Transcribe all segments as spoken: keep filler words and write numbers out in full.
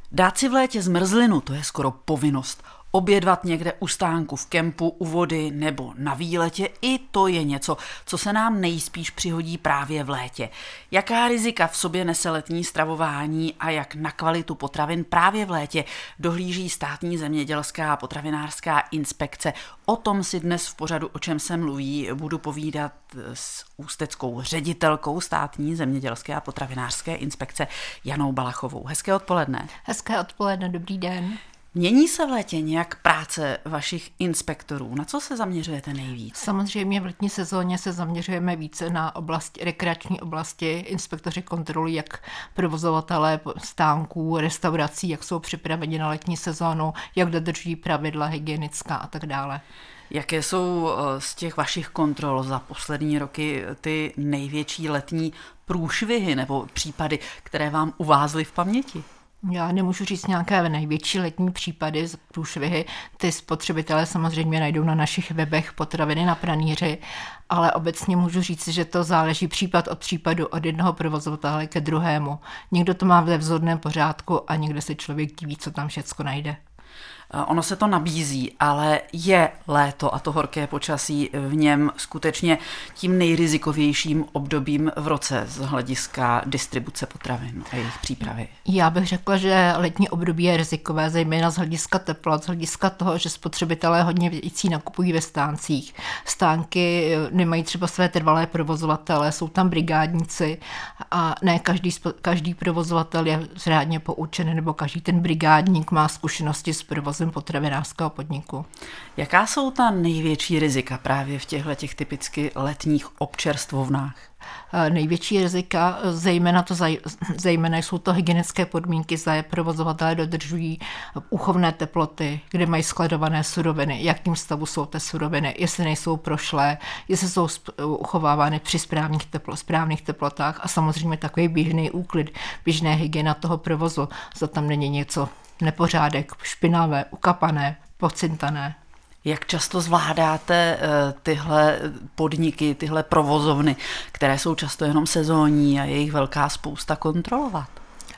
Dát si v létě zmrzlinu, to je skoro povinnost. Obědvat někde u stánku, v kempu, u vody nebo na výletě, i to je něco, co se nám nejspíš přihodí právě v létě. Jaká rizika v sobě nese letní stravování a jak na kvalitu potravin právě v létě dohlíží Státní zemědělská a potravinářská inspekce. O tom si dnes v pořadu O čem se mluví budu povídat s ústeckou ředitelkou Státní zemědělské a potravinářské inspekce Janou Balachovou. Hezké odpoledne. Hezké odpoledne, dobrý den. Mění se v létě nějak práce vašich inspektorů? Na co se zaměřujete nejvíc? Samozřejmě v letní sezóně se zaměřujeme více na oblasti, rekreační oblasti. Inspektoři kontrolují, jak provozovatelé stánků, restaurací, jak jsou připraveni na letní sezónu, jak dodržují pravidla hygienická a tak dále. Jaké jsou z těch vašich kontrol za poslední roky ty největší letní průšvihy nebo případy, které vám uvázly v paměti? Já nemůžu říct nějaké největší letní případy z průšvihy. Ty spotřebitelé samozřejmě najdou na našich webech Potraviny na pranýři, ale obecně můžu říct, že to záleží případ od případu od jednoho provozovatele ke druhému. Někdo to má ve vzorném pořádku a někde se člověk diví, co tam všecko najde. Ono se to nabízí, ale je léto a to horké počasí v něm skutečně tím nejrizikovějším obdobím v roce z hlediska distribuce potravin a jejich přípravy. Já bych řekla, že letní období je rizikové, zejména z hlediska teplot, z hlediska toho, že spotřebitelé hodně věcí nakupují ve stáncích. Stánky nemají třeba své trvalé provozovatele, jsou tam brigádníci a ne každý, každý provozovatel je řádně poučený, nebo každý ten brigádník má zkušenosti s provozem potravinářského podniku. Jaká jsou ta největší rizika právě v těchto těch typicky letních občerstvovnách? Největší rizika, zejména, to, zejména jsou to hygienické podmínky, zda je provozovatelé dodržují úchovné teploty, kde mají skladované suroviny, jakým stavu jsou ty suroviny, jestli nejsou prošlé, jestli jsou uchovávány při správných, teplo, správných teplotách a samozřejmě takový běžný úklid, běžné hygiena toho provozu, zda tam není něco nepořádek, špinavé, ukapané, pocintané. Jak často zvládáte tyhle podniky, tyhle provozovny, které jsou často jenom sezónní a je jich velká spousta, kontrolovat?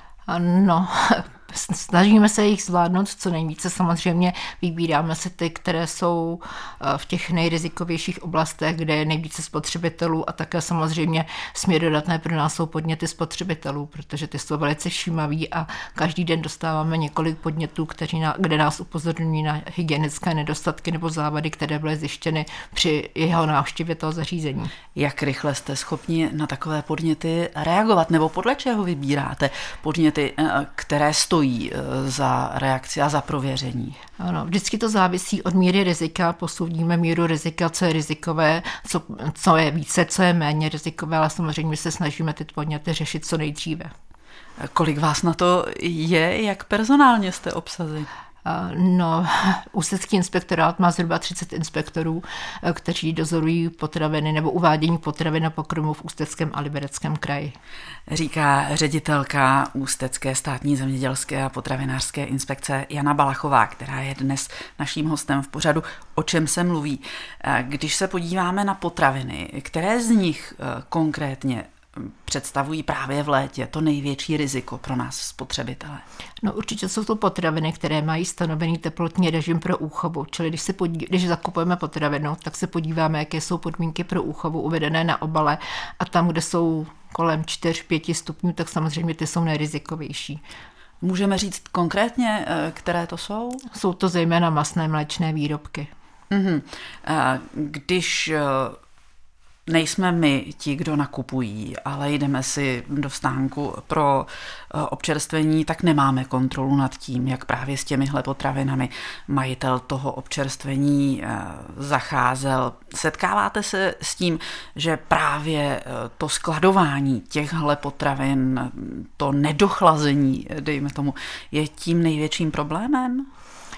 No, snažíme se jich zvládnout co nejvíce. Samozřejmě vybíráme si ty, které jsou v těch nejrizikovějších oblastech, kde je nejvíce spotřebitelů a také samozřejmě směrodatné pro nás jsou podněty spotřebitelů, protože ty jsou velice všímaví a každý den dostáváme několik podnětů, kteří na, kde nás upozorňují na hygienické nedostatky nebo závady, které byly zjištěny při jeho návštěvě toho zařízení. Jak rychle jste schopni na takové podněty reagovat nebo podle čeho vybíráte podněty, které stojí za reakci a za prověření? Ano, vždycky to závisí od míry rizika, posoudíme míru rizika, co je rizikové, co, co je více, co je méně rizikové, ale samozřejmě se snažíme ty podněty řešit co nejdříve. Kolik vás na to je, jak personálně jste obsazeni? No, Ústecký inspektorát má zhruba třicet inspektorů, kteří dozorují potraviny nebo uvádění potravin na pokrmu v Ústeckém a Libereckém kraji. Říká ředitelka Ústecké státní zemědělské a potravinářské inspekce Jana Balachová, která je dnes naším hostem v pořadu O čem se mluví. Když se podíváme na potraviny, které z nich konkrétně představují právě v létě to největší riziko pro nás spotřebitele? No určitě jsou to potraviny, které mají stanovený teplotní režim pro úchovu. Čili když, se podí, když zakupujeme potravinu, tak se podíváme, jaké jsou podmínky pro úchovu uvedené na obale a tam, kde jsou kolem čtyři pět stupňů, tak samozřejmě ty jsou nejrizikovější. Můžeme říct konkrétně, které to jsou? Jsou to zejména masné mléčné výrobky. Mm-hmm. Když nejsme my ti, kdo nakupují, ale jdeme si do stánku pro občerstvení, tak nemáme kontrolu nad tím, jak právě s těmihle potravinami majitel toho občerstvení zacházel. Setkáváte se s tím, že právě to skladování těchhle potravin, to nedochlazení, dejme tomu, je tím největším problémem?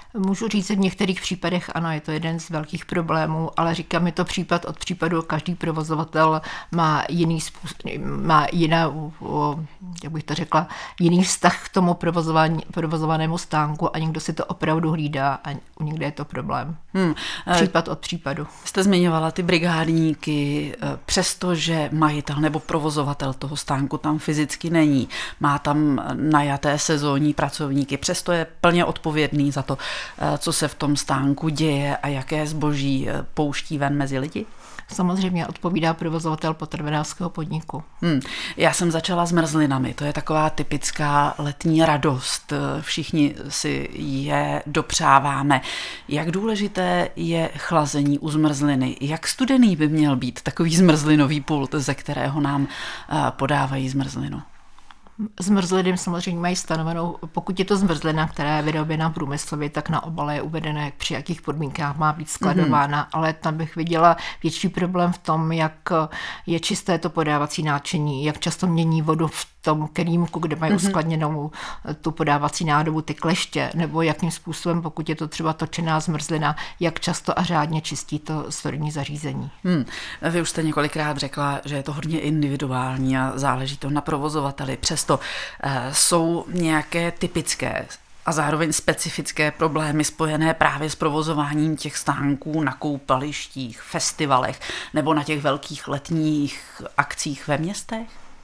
Můžu říct, že v některých případech ano, je to jeden z velkých problémů, ale říkám, je to případ od případu, každý provozovatel má jiný způsob, má jiná, jak bych to řekla, jiný vztah k tomu provozovanému stánku a někdo si to opravdu hlídá a někde je to problém. Hmm. Případ od případu. Jste zmiňovala ty brigádníky, přestože majitel nebo provozovatel toho stánku tam fyzicky není, má tam najaté sezónní pracovníky, přesto je plně odpovědný za to, co se v tom stánku děje a jaké zboží pouští ven mezi lidi? Samozřejmě odpovídá provozovatel potravinářského podniku. Hmm. Já jsem začala s mrzlinami, to je taková typická letní radost, všichni si je dopřáváme. Jak důležité je chlazení u zmrzliny? Jak studený by měl být takový zmrzlinový pult, ze kterého nám podávají zmrzlinu? Zmrzliny samozřejmě mají stanovenou, pokud je to zmrzlina, která je vyroběna průmyslově, tak na obale je uvedené, při jakých podmínkách má být skladována, mm-hmm. ale tam bych viděla větší problém v tom, jak je čisté to podávací náčiní, jak často mění vodu v tom kelímku, kde mají mm-hmm. uskladněnou tu podávací nádobu, ty kleště, nebo jakým způsobem, pokud je to třeba točená zmrzlina, jak často a řádně čistí to storní zařízení. Hmm. Vy už jste několikrát řekla, že je to hodně individuální a záleží to na provozovateli. Přesto eh, jsou nějaké typické a zároveň specifické problémy spojené právě s provozováním těch stánků na koupalištích, festivalech nebo na těch velkých letních akcích ve městech?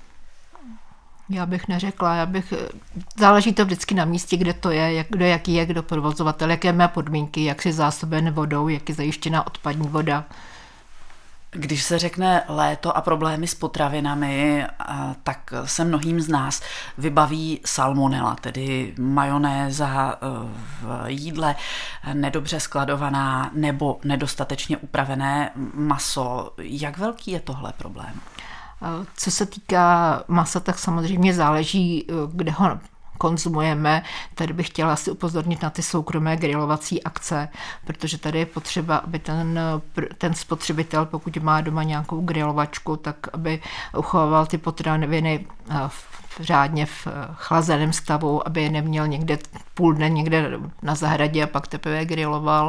Já bych neřekla, já bych, záleží to vždycky na místě, kde to je, jak, kdo jaký je, kdo provozovatel, jaké má podmínky, jak je zásoben vodou, jak je zajištěná odpadní voda. Když se řekne léto a problémy s potravinami, tak se mnohým z nás vybaví salmonela, tedy majonéza v jídle, nedobře skladovaná nebo nedostatečně upravené maso. Jak velký je tohle problém? Co se týká masa, tak samozřejmě záleží, kde ho konzumujeme. Tady bych chtěla si upozornit na ty soukromé grilovací akce, protože tady je potřeba, aby ten, ten spotřebitel, pokud má doma nějakou grilovačku, tak aby uchoval ty potraviny v řádně v chlazeném stavu, aby je neměl někde půl dne někde na zahradě a pak teprve griloval.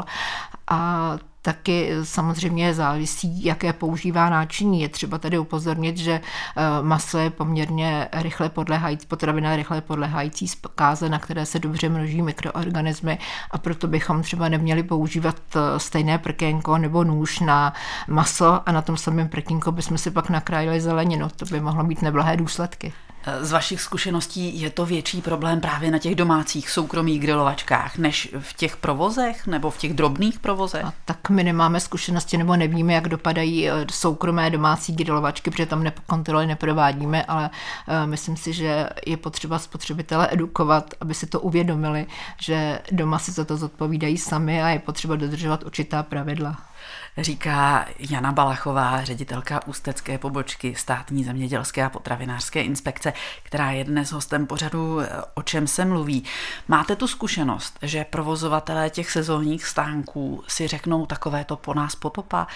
A taky samozřejmě závisí, jaké používá náčiní. Je třeba tady upozornit, že maso je poměrně rychle podléhající, potravina rychle podléhající zkáze, na které se dobře množí mikroorganismy a proto bychom třeba neměli používat stejné prkénko nebo nůž na maso a na tom samém prkínku bychom si pak nakrájeli zeleninu. To by mohlo mít neblahé důsledky. Z vašich zkušeností je to větší problém právě na těch domácích soukromých grilovačkách, než v těch provozech nebo v těch drobných provozech? A tak my nemáme zkušenosti nebo nevíme, jak dopadají soukromé domácí grilovačky, protože tam kontroly neprovádíme, ale myslím si, že je potřeba spotřebitele edukovat, aby si to uvědomili, že doma si za to zodpovídají sami a je potřeba dodržovat určitá pravidla. Říká Jana Balachová, ředitelka ústecké pobočky Státní zemědělské a potravinářské inspekce, která je dnes hostem pořadu O čem se mluví. Máte tu zkušenost, že provozovatelé těch sezónních stánků si řeknou takovéto po nás potopa,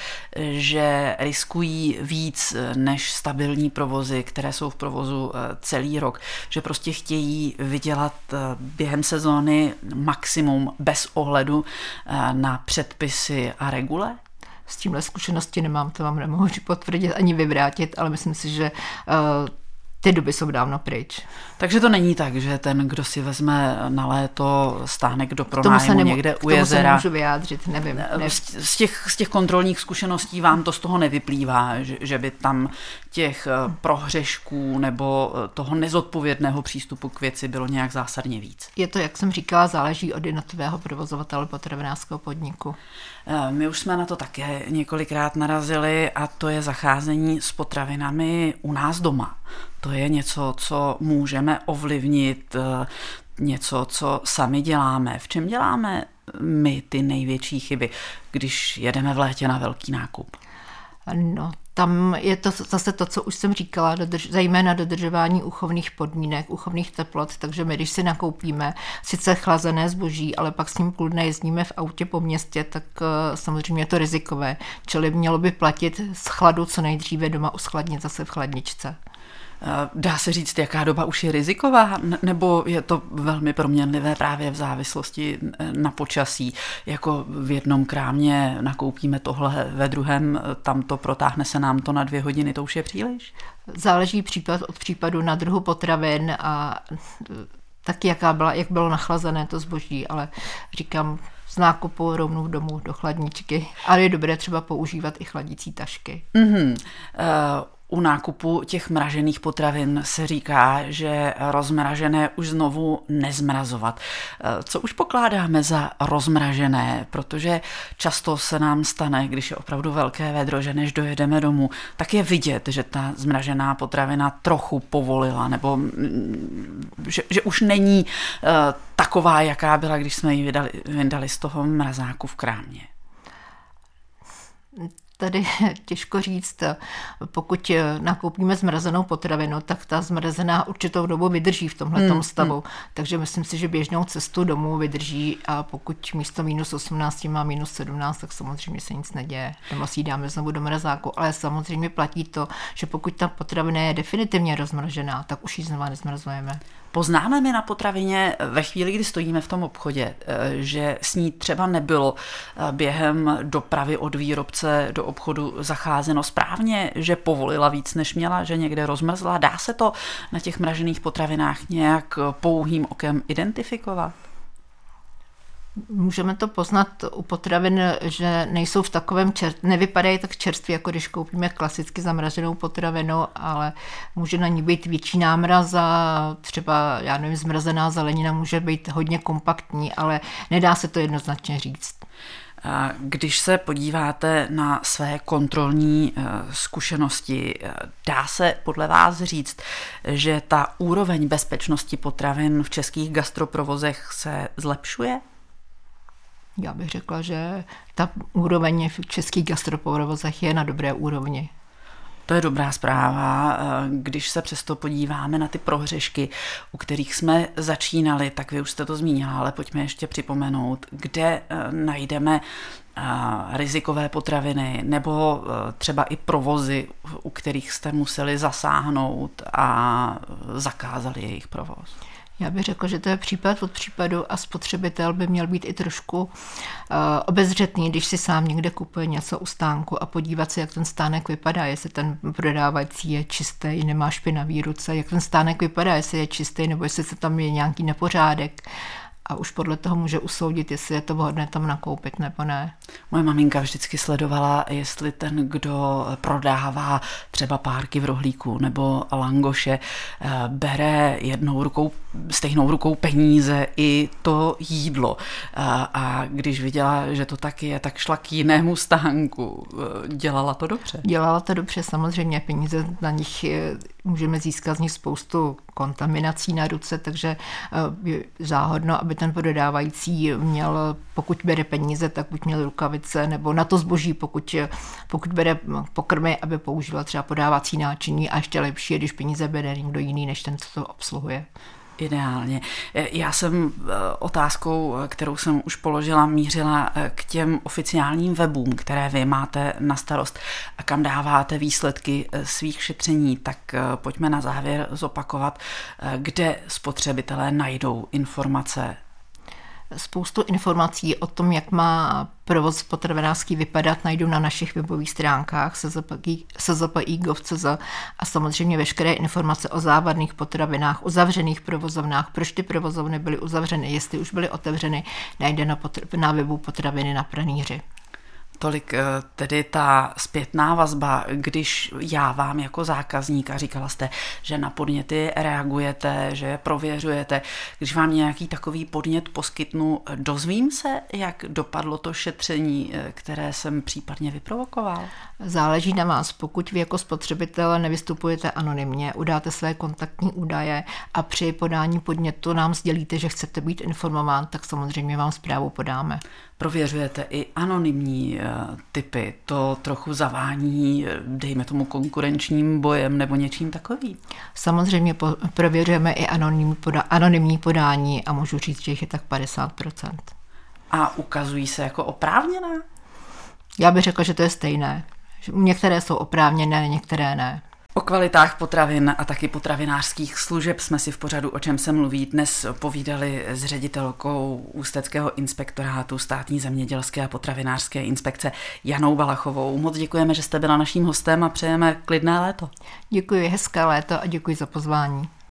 že riskují víc než stabilní provozy, které jsou v provozu celý rok, že prostě chtějí vydělat během sezóny maximum bez ohledu na předpisy a regule? S tímhle zkušenosti nemám, to vám nemohu potvrdit ani vyvrátit, ale myslím si, že uh, ty doby jsou dávno pryč. Takže to není tak, že ten, kdo si vezme na léto stánek do pronájmu někde u jezera. K tomu se nemůžu vyjádřit, nevím. nevím. Z, těch, z těch kontrolních zkušeností vám to z toho nevyplývá, že, že by tam těch prohřešků nebo toho nezodpovědného přístupu k věci bylo nějak zásadně víc. Je to, jak jsem říkala, záleží od jednotlivého provozovatele potravinářského podniku. My už jsme na to také několikrát narazili a to je zacházení s potravinami u nás doma. To je něco, co můžeme ovlivnit, něco, co sami děláme. V čem děláme my ty největší chyby, když jedeme v létě na velký nákup? No, tam je to zase to, co už jsem říkala, dodrž, zejména dodržování uchovných podmínek, uchovných teplot, takže my, když si nakoupíme sice chlazené zboží, ale pak s ním půl dne jezdíme v autě po městě, tak uh, samozřejmě je to rizikové. Čili mělo by platit z chladu co nejdříve doma uschladnit zase v chladničce. Dá se říct, jaká doba už je riziková, nebo je to velmi proměnlivé právě v závislosti na počasí? Jako v jednom krámě nakoupíme tohle, ve druhém tamto, protáhne se nám to na dvě hodiny, to už je příliš? Záleží případ od případu na druhu potravin a taky jaká byla, jak bylo nachlazené to zboží, ale říkám, z nákupu rovnou domů do chladničky. Ale je dobré třeba používat i chladící tašky. Mm-hmm. Uh... U nákupu těch mražených potravin se říká, že rozmražené už znovu nezmrazovat. Co už pokládáme za rozmražené? Protože často se nám stane, když je opravdu velké vedro, že než dojedeme domů, tak je vidět, že ta zmražená potravina trochu povolila, nebo že, že už není taková, jaká byla, když jsme ji vydali, vydali z toho mrazáku v krámě. Tady těžko říct, pokud nakoupíme zmrazenou potravinu, tak ta zmrazená určitou dobu vydrží v tomhletom hmm, stavu. Hmm. Takže myslím si, že běžnou cestu domů vydrží a pokud místo minus osmnáct má minus sedmnáct, tak samozřejmě se nic neděje. Nebo si ji dáme znovu do mrazáku. Ale samozřejmě platí to, že pokud ta potravina je definitivně rozmražená, tak už ji znova nezmrazujeme. Poznáme my na potravině ve chvíli, kdy stojíme v tom obchodě, že s ní třeba nebylo během dopravy od výrobce do obchodu zacházeno správně, že povolila víc, než měla, že někde rozmrzla. Dá se to na těch mražených potravinách nějak pouhým okem identifikovat? Můžeme to poznat u potravin, že nejsou v takovém čer... nevypadají tak čerství, jako když koupíme klasicky zamraženou potravinu, ale může na ní být větší námraz a třeba, já nevím, zmrazená zelenina může být hodně kompaktní, ale nedá se to jednoznačně říct. Když se podíváte na své kontrolní zkušenosti, dá se podle vás říct, že ta úroveň bezpečnosti potravin v českých gastroprovozech se zlepšuje? Já bych řekla, že ta úroveň v českých gastroprovozech je na dobré úrovni. To je dobrá zpráva. Když se přesto podíváme na ty prohřešky, u kterých jsme začínali, tak vy už jste to zmínila, ale pojďme ještě připomenout, kde najdeme rizikové potraviny nebo třeba i provozy, u kterých jste museli zasáhnout a zakázali jejich provoz. Já bych řekla, že to je případ od případu a spotřebitel by měl být i trošku uh, obezřetný, když si sám někde kupuje něco u stánku a podívat se, jak ten stánek vypadá, jestli ten prodávající je čistý, nemá špinavý ruce, jak ten stánek vypadá, jestli je čistý nebo jestli se tam je nějaký nepořádek. A už podle toho může usoudit, jestli je to vhodné tam nakoupit nebo ne. Moje maminka vždycky sledovala, jestli ten, kdo prodává třeba párky v rohlíku nebo langoše, bere jednou rukou, stejnou rukou peníze i to jídlo. A když viděla, že to tak je, tak šla k jinému stánku. Dělala to dobře? Dělala to dobře, samozřejmě. Peníze na nich můžeme získat z nich spoustu kontaminací na ruce, takže je záhodno, aby ten prodávající měl, pokud bere peníze, tak buď měl rukavice, nebo na to zboží, pokud, pokud bere pokrmy, aby používal třeba podávací náčiní a ještě lepší je, když peníze bere někdo jiný, než ten, co to obsluhuje. Ideálně. Já jsem otázkou, kterou jsem už položila, mířila k těm oficiálním webům, které vy máte na starost a kam dáváte výsledky svých šetření. Tak pojďme na závěr zopakovat, kde spotřebitelé najdou informace. Spoustu informací o tom, jak má provoz potravinářský vypadat, najdu na našich webových stránkách s z p i tečka gov tečka c z a samozřejmě veškeré informace o závadných potravinách, uzavřených provozovnách, proč ty provozovny byly uzavřeny, jestli už byly otevřeny, najde na, potr- na webu Potraviny na pranýři. Tolik tedy ta zpětná vazba, když já vám jako zákazník, a říkala jste, že na podněty reagujete, že je prověřujete, když vám nějaký takový podnět poskytnu, dozvím se, jak dopadlo to šetření, které jsem případně vyprovokoval? Záleží na vás. Pokud vy jako spotřebitel nevystupujete anonymně, udáte své kontaktní údaje a při podání podnětu nám sdělíte, že chcete být informován, tak samozřejmě vám zprávu podáme. Prověřujete i anonymní typy, to trochu zavání, dejme tomu, konkurenčním bojem nebo něčím takovým? Samozřejmě po, prověřujeme i anonymní, poda, anonymní podání a můžu říct, že jich je tak padesát procent. A ukazují se jako oprávněná? Já bych řekla, že to je stejné. Některé jsou oprávněné, některé ne. O kvalitách potravin a taky potravinářských služeb jsme si v pořadu O čem se mluví dnes povídali s ředitelkou Ústeckého inspektorátu státní zemědělské a potravinářské inspekce Janou Valachovou. Moc děkujeme, že jste byla naším hostem a přejeme klidné léto. Děkuji, hezké léto a děkuji za pozvání.